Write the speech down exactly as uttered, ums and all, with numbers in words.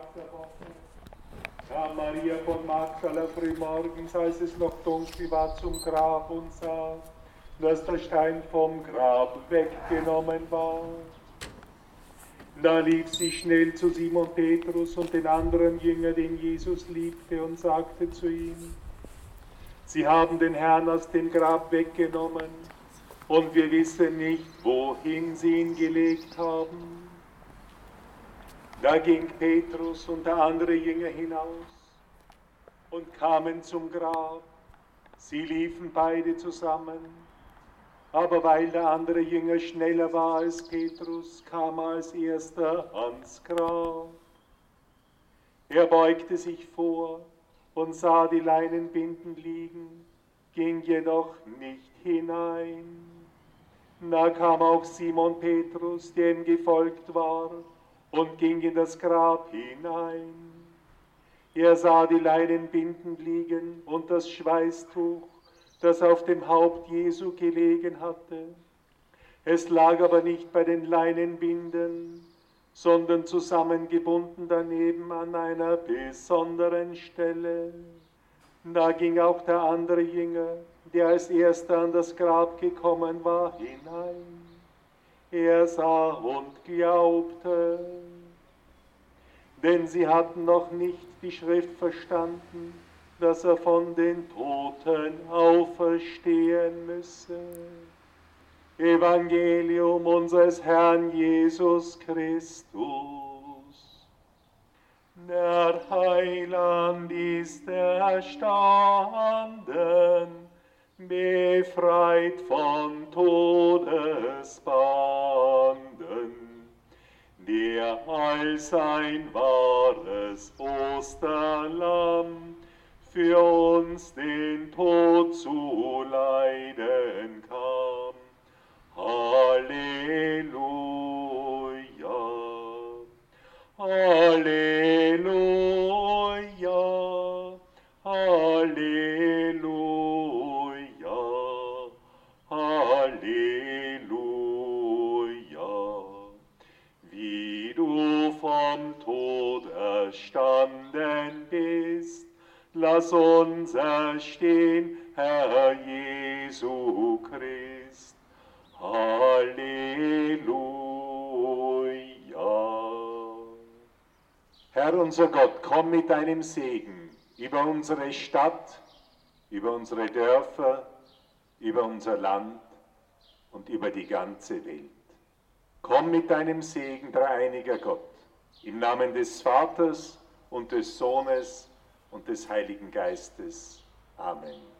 der Woche kam Maria von Magdala frühmorgens, als es noch dunkel war, zum Grab und sah, dass der Stein vom Grab weggenommen war. Da lief sie schnell zu Simon Petrus und den anderen Jünger, den Jesus liebte, und sagte zu ihm: Sie haben den Herrn aus dem Grab weggenommen, und wir wissen nicht, wohin sie ihn gelegt haben. Da ging Petrus und der andere Jünger hinaus und kamen zum Grab. Sie liefen beide zusammen, aber weil der andere Jünger schneller war als Petrus, kam er als erster ans Grab. Er beugte sich vor und sah die Leinenbinden liegen, ging jedoch nicht hinein. Da kam auch Simon Petrus, der ihm gefolgt war, und ging in das Grab hinein. Er sah die Leinenbinden liegen und das Schweißtuch, das auf dem Haupt Jesu gelegen hatte. Es lag aber nicht bei den Leinenbinden, sondern zusammengebunden daneben an einer besonderen Stelle. Da ging auch der andere Jünger, der als erster an das Grab gekommen war, hinein. Er sah und glaubte, denn sie hatten noch nicht die Schrift verstanden, dass er von den Toten auferstehen müsse. Evangelium unseres Herrn Jesus Christus. Der Heiland ist erstanden, befreit von Todesbanden, der als ein wahres Osterlamm für uns den Tod zu leiden kam. Halleluja, Halleluja, Halleluja, Halleluja. Wie du vom Tod erstanden bist, lass uns erstehen, Herr Jesu Christ. Halleluja. Herr unser Gott, komm mit deinem Segen über unsere Stadt, über unsere Dörfer, über unser Land und über die ganze Welt. Komm mit deinem Segen, dreieiniger Gott, im Namen des Vaters und des Sohnes und des Heiligen Geistes. Amen.